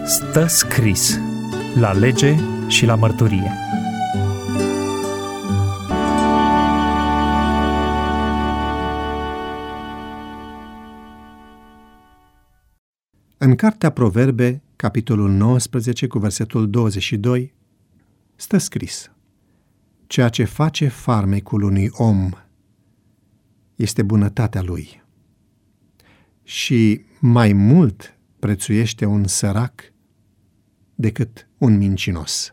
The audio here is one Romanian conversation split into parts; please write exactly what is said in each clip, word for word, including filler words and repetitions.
Stă scris la lege și la mărturie. În Cartea Proverbe, capitolul nouăsprezece, cu versetul douăzeci și doi, stă scris: ceea ce face farmecul unui om este bunătatea lui, și mai mult prețuiește un sărac decât un mincinos.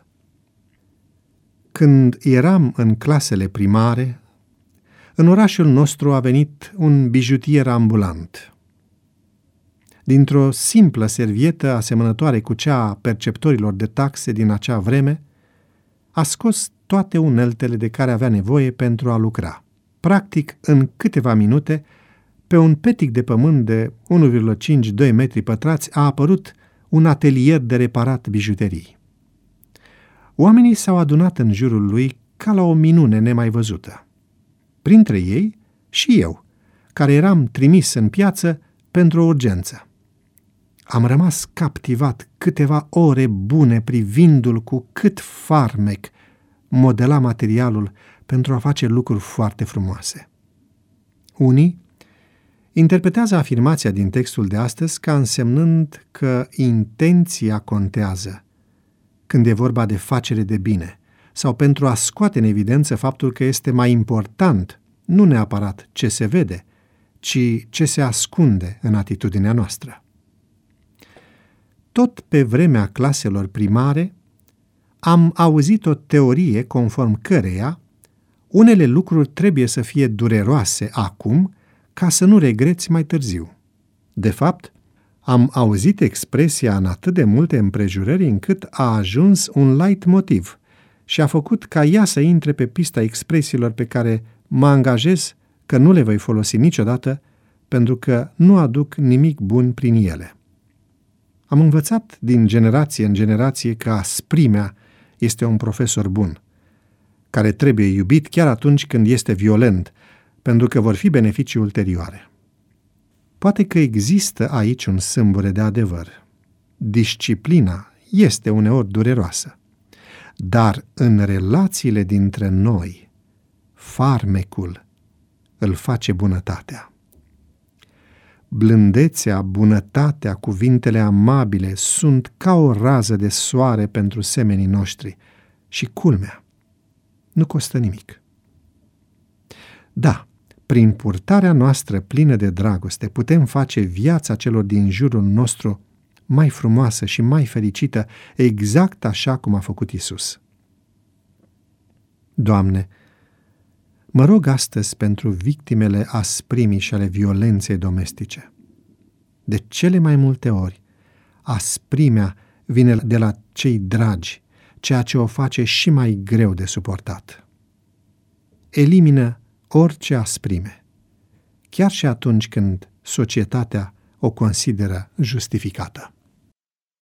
Când eram în clasele primare, în orașul nostru a venit un bijutier ambulant. Dintr-o simplă servietă asemănătoare cu cea a perceptorilor de taxe din acea vreme, a scos toate uneltele de care avea nevoie pentru a lucra. Practic, în câteva minute, pe un petic de pământ de unu virgulă cinci doi metri pătrați a apărut un atelier de reparat bijuterii. Oamenii s-au adunat în jurul lui ca la o minune nemai văzută. Printre ei și eu, care eram trimis în piață pentru o urgență. Am rămas captivat câteva ore bune privindu-l cu cât farmec modela materialul pentru a face lucruri foarte frumoase. Unii interpretează afirmația din textul de astăzi ca însemnând că intenția contează când e vorba de facere de bine, sau pentru a scoate în evidență faptul că este mai important nu neapărat ce se vede, ci ce se ascunde în atitudinea noastră. Tot pe vremea claselor primare am auzit o teorie conform căreia unele lucruri trebuie să fie dureroase acum ca să nu regreți mai târziu. De fapt, am auzit expresia în atât de multe împrejurări încât a ajuns un leitmotiv și a făcut ca ea să intre pe pista expresiilor pe care mă angajez că nu le voi folosi niciodată, pentru că nu aduc nimic bun prin ele. Am învățat din generație în generație că asprimea este un profesor bun, care trebuie iubit chiar atunci când este violent, pentru că vor fi beneficii ulterioare. Poate că există aici un sâmbure de adevăr. Disciplina este uneori dureroasă, dar în relațiile dintre noi, farmecul îl face bunătatea. Blândețea, bunătatea, cuvintele amabile sunt ca o rază de soare pentru semenii noștri și, culmea, nu costă nimic. Da, prin purtarea noastră plină de dragoste putem face viața celor din jurul nostru mai frumoasă și mai fericită, exact așa cum a făcut Iisus. Doamne, mă rog astăzi pentru victimele asprimii și ale violenței domestice. De cele mai multe ori, asprimea vine de la cei dragi, ceea ce o face și mai greu de suportat. Elimină orice asprime, chiar și atunci când societatea o consideră justificată.